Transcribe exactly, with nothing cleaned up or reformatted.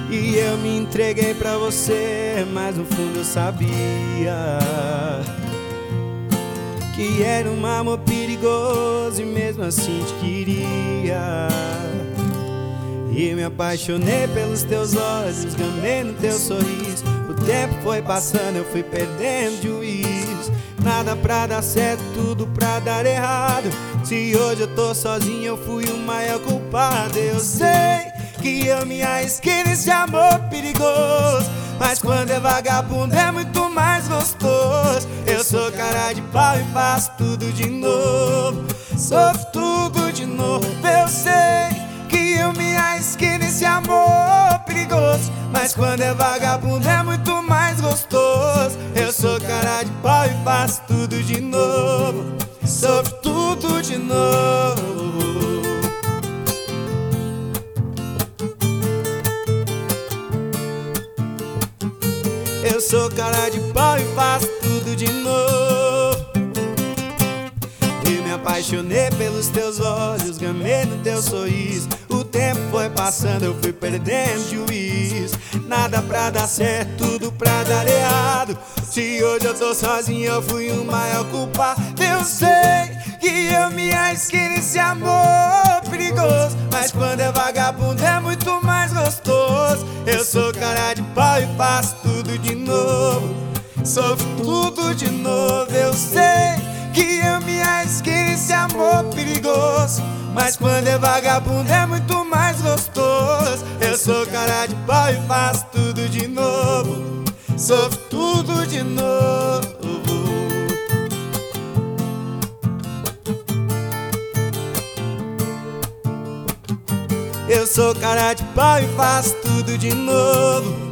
E eu me entreguei pra você, mas no fundo eu sabia que era um amor perigoso e mesmo assim te queria. E me apaixonei pelos teus olhos, gamei no teu sorriso. O tempo foi passando, eu fui perdendo juízo. Nada pra dar certo, tudo pra dar errado. Se hoje eu tô sozinho, eu fui o maior culpado. Eu sei que eu me arrisquei nesse amor perigoso, mas quando é vagabundo é muito mais gostoso. Eu sou cara de pau e faço tudo de novo, sofro tudo de novo. Eu sei que eu me arrisquei nesse amor perigoso, mas quando é vagabundo é muito mais gostoso. Eu sou cara de pau e faço tudo de novo, sofro tudo de novo. Eu sou cara de pau e faço tudo de novo. Eu me apaixonei pelos teus olhos, gamei no teu sorriso. O tempo foi passando, eu fui perdendo juízo. Nada pra dar certo, tudo pra dar errado. Se hoje eu tô sozinho, eu fui o maior culpado. Eu sei que eu me arrisquei nesse amor perigoso, mas quando é vagabundo é muito mais gostoso. Eu sou cara de pau e faço tudo de novo, sofro tudo de novo. Eu sei que eu me arrisquei nesse amor perigoso, mas quando é vagabundo é muito mais gostoso. Eu sou cara de pau e faço tudo de novo, sofro tudo de novo. Eu sou cara de pau e faço tudo de novo.